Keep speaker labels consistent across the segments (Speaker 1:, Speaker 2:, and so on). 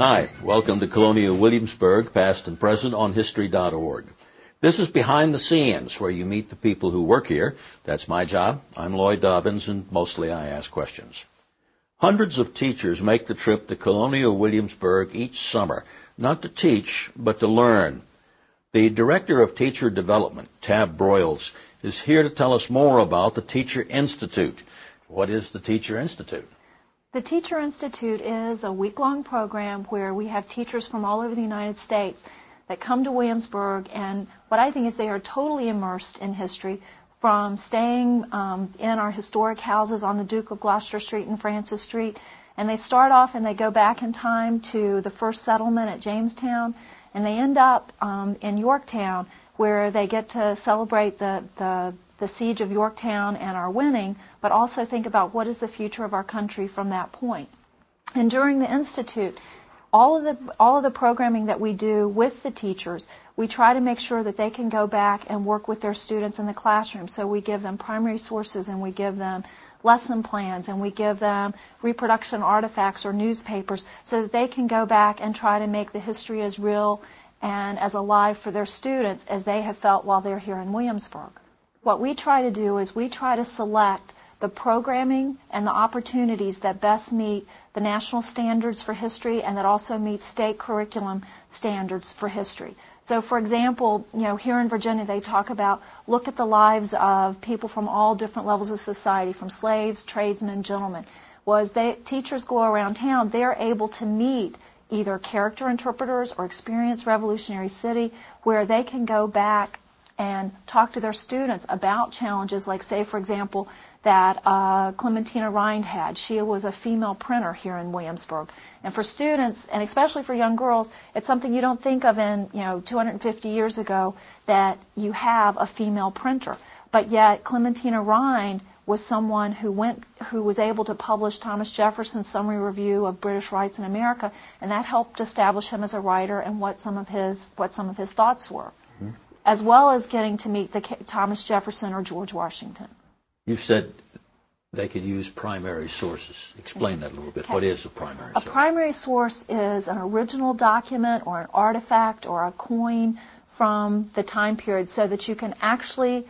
Speaker 1: Hi, welcome to Colonial Williamsburg, past and present on History.org. This is Behind the Scenes, where you meet the people who work here. That's my job. I'm Lloyd Dobbins, and mostly I ask questions. Hundreds of teachers make the trip to Colonial Williamsburg each summer, not to teach, but to learn. The Director of Teacher Development, Tab Broyles, is here to tell us more about the Teacher Institute. What is the Teacher Institute?
Speaker 2: The Teacher Institute is a week-long program where we have teachers from all over the United States that come to Williamsburg, and what I think is they are totally immersed in history, from staying in our historic houses on the Duke of Gloucester Street and Francis Street, and they start off and they go back in time to the first settlement at Jamestown, and they end up in Yorktown, where they get to celebrate the siege of Yorktown and our winning, but also think about what is the future of our country from that point. And during the Institute, all of the programming that we do with the teachers, we try to make sure that they can go back and work with their students in the classroom. So we give them primary sources, and we give them lesson plans, and we give them reproduction artifacts or newspapers so that they can go back and try to make the history as real and as alive for their students as they have felt while they're here in Williamsburg. What we try to do is we try to select the programming and the opportunities that best meet the national standards for history and that also meet state curriculum standards for history. So, for example, here in Virginia they talk about look at the lives of people from all different levels of society, from slaves, tradesmen, gentlemen. Teachers go around town, they're able to meet either character interpreters or experienced Revolutionary City, where they can go back and talk to their students about challenges like, say, for example, that Clementina Rind had. She was a female printer here in Williamsburg. And for students, and especially for young girls, it's something you don't think of in, 250 years ago, that you have a female printer. But yet Clementina Rind was someone who was able to publish Thomas Jefferson's Summary Review of British Rights in America, and that helped establish him as a writer and what some of his thoughts were. Mm-hmm. As well as getting to meet Thomas Jefferson or George Washington.
Speaker 1: You said they could use primary sources. Explain that a little bit. Okay. What is a primary source?
Speaker 2: A primary source is an original document or an artifact or a coin from the time period, so that you can actually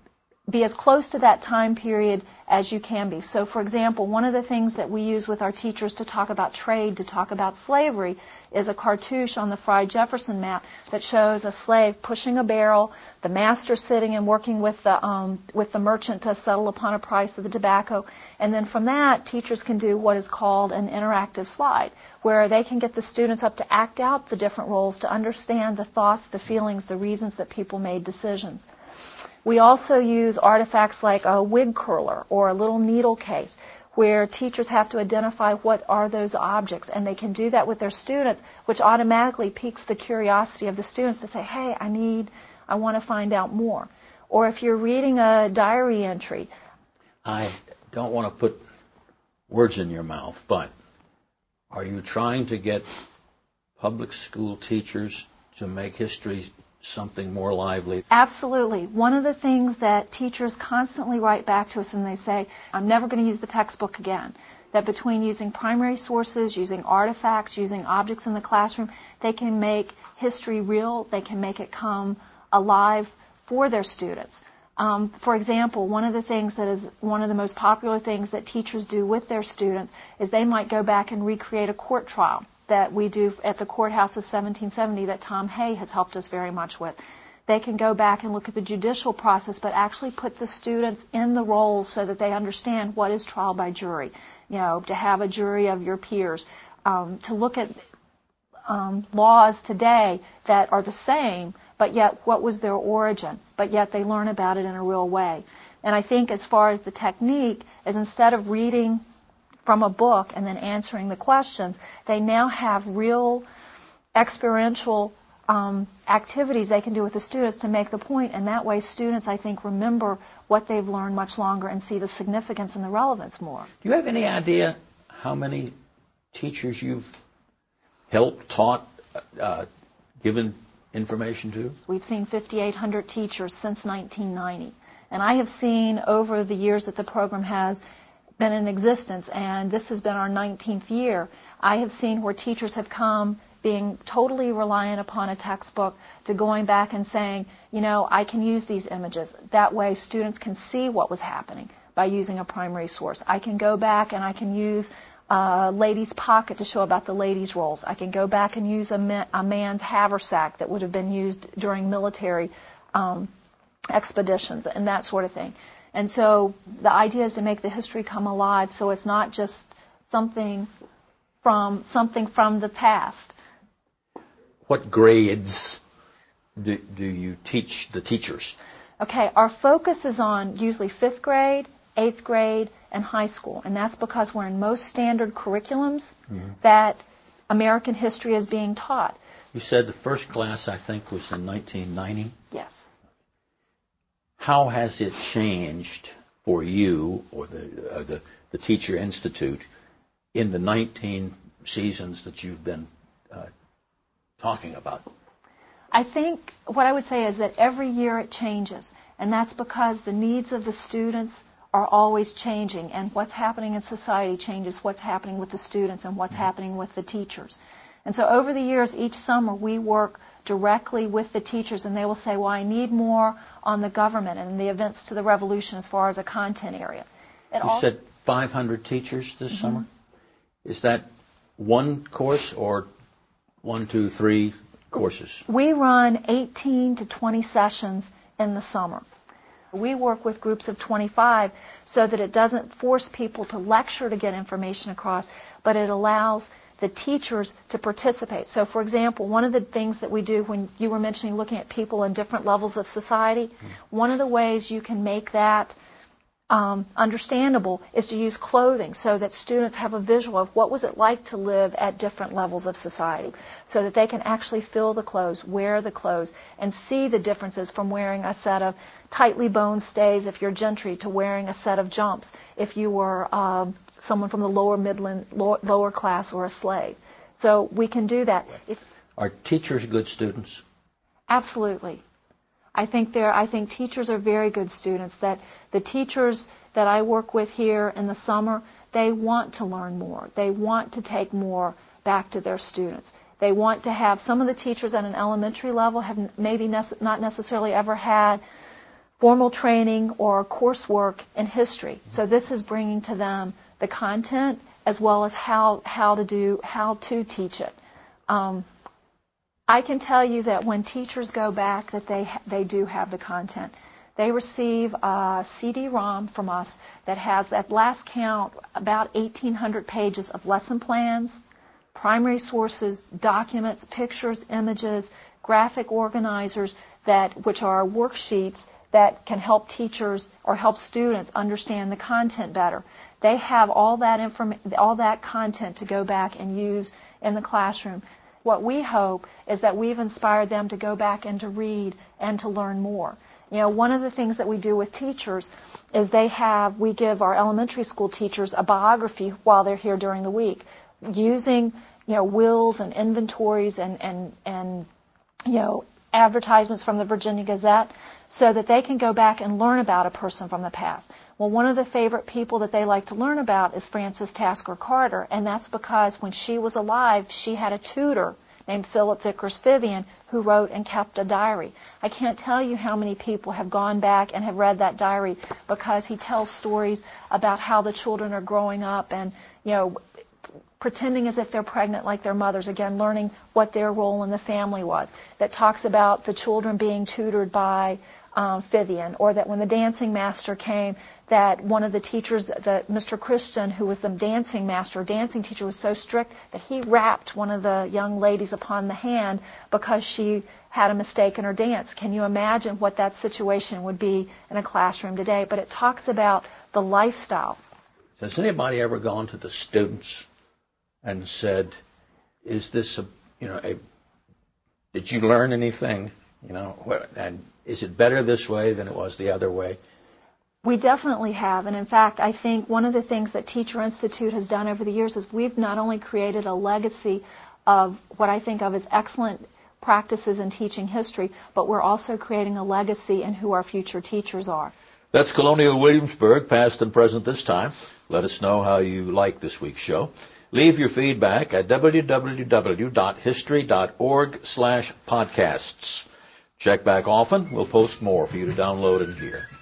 Speaker 2: be as close to that time period as you can be. So, for example, one of the things that we use with our teachers to talk about trade, to talk about slavery, is a cartouche on the Fried Jefferson map that shows a slave pushing a barrel, the master sitting and working with the merchant to settle upon a price of the tobacco, and then from that, teachers can do what is called an interactive slide, where they can get the students up to act out the different roles, to understand the thoughts, the feelings, the reasons that people made decisions. We also use artifacts like a wig curler or a little needle case, where teachers have to identify what are those objects, and they can do that with their students, which automatically piques the curiosity of the students to say, hey, I want to find out more. Or if you're reading a diary entry.
Speaker 1: I don't want to put words in your mouth, but are you trying to get public school teachers to make history something more lively?
Speaker 2: Absolutely. One of the things that teachers constantly write back to us, and they say, I'm never going to use the textbook again. That between using primary sources, using artifacts, using objects in the classroom, they can make history real, they can make it come alive for their students. For example, one of the most popular things that teachers do with their students is they might go back and recreate a court trial that we do at the courthouse of 1770 that Tom Hay has helped us very much with. They can go back and look at the judicial process, but actually put the students in the roles so that they understand what is trial by jury. To have a jury of your peers, to look at laws today that are the same, but yet what was their origin, but yet they learn about it in a real way. And I think as far as the technique is, instead of reading from a book and then answering the questions, they now have real experiential activities they can do with the students to make the point, and that way students, I think, remember what they've learned much longer and see the significance and the relevance more.
Speaker 1: Do you have any idea how many teachers you've helped, taught, given information to?
Speaker 2: We've seen 5,800 teachers since 1990, and I have seen over the years that the program has been in existence, and this has been our 19th year, I have seen where teachers have come being totally reliant upon a textbook to going back and saying, I can use these images. That way students can see what was happening by using a primary source. I can go back and I can use a lady's pocket to show about the ladies' roles. I can go back and use a man's haversack that would have been used during military expeditions and that sort of thing. And so the idea is to make the history come alive, so it's not just something from the past.
Speaker 1: What grades do you teach the teachers?
Speaker 2: Okay, our focus is on usually 5th grade, 8th grade, and high school. And that's because we're in most standard curriculums that American history is being taught.
Speaker 1: You said the first class, I think, was in 1990?
Speaker 2: Yes.
Speaker 1: How has it changed for you or the Teacher Institute in the 19 seasons that you've been talking about?
Speaker 2: I think what I would say is that every year it changes, and that's because the needs of the students are always changing, and what's happening in society changes what's happening with the students and what's happening with the teachers. And so over the years, each summer, we work directly with the teachers, and they will say, well, I need more on the government and the events to the revolution as far as a content area.
Speaker 1: You said 500 teachers this summer? Is that one course or 1, 2, 3 courses?
Speaker 2: We run 18 to 20 sessions in the summer. We work with groups of 25 so that it doesn't force people to lecture to get information across, but it allows the teachers to participate. So, for example, one of the things that we do when you were mentioning looking at people in different levels of society, one of the ways you can make that understandable is to use clothing so that students have a visual of what was it like to live at different levels of society, so that they can actually feel the clothes, wear the clothes, and see the differences from wearing a set of tightly boned stays if you're gentry to wearing a set of jumps if you were someone from the lower class or a slave. So we can do that.
Speaker 1: Are teachers good students?
Speaker 2: Absolutely. I think teachers are very good students. That the teachers that I work with here in the summer, they want to learn more. They want to take more back to their students. They want to have, some of the teachers at an elementary level have maybe not necessarily ever had formal training or coursework in history. So this is bringing to them the content as well as how to teach it. I can tell you that when teachers go back that they do have the content. They receive a CD-ROM from us that has, at last count, about 1,800 pages of lesson plans, primary sources, documents, pictures, images, graphic organizers, which are worksheets that can help teachers or help students understand the content better. They have all that content to go back and use in the classroom. What we hope is that we've inspired them to go back and to read and to learn more. One of the things that we do with teachers is we give our elementary school teachers a biography while they're here during the week, using, wills and inventories and advertisements from the Virginia Gazette so that they can go back and learn about a person from the past. Well, one of the favorite people that they like to learn about is Frances Tasker Carter, and that's because when she was alive, she had a tutor named Philip Vickers Vivian who wrote and kept a diary. I can't tell you how many people have gone back and have read that diary because he tells stories about how the children are growing up and, pretending as if they're pregnant like their mothers, again, learning what their role in the family was. That talks about the children being tutored by Vivian, or that when the dancing master came, that one of the teachers, Mr. Christian, who was the dancing teacher, was so strict that he rapped one of the young ladies upon the hand because she had a mistake in her dance. Can you imagine what that situation would be in a classroom today? But it talks about the lifestyle.
Speaker 1: Has anybody ever gone to the students and said, is this did you learn anything? And is it better this way than it was the other way?
Speaker 2: We definitely have. And in fact, I think one of the things that Teacher Institute has done over the years is we've not only created a legacy of what I think of as excellent practices in teaching history, but we're also creating a legacy in who our future teachers are.
Speaker 1: That's Colonial Williamsburg, past and present this time. Let us know how you like this week's show. Leave your feedback at www.history.org/podcasts. Check back often. We'll post more for you to download and hear.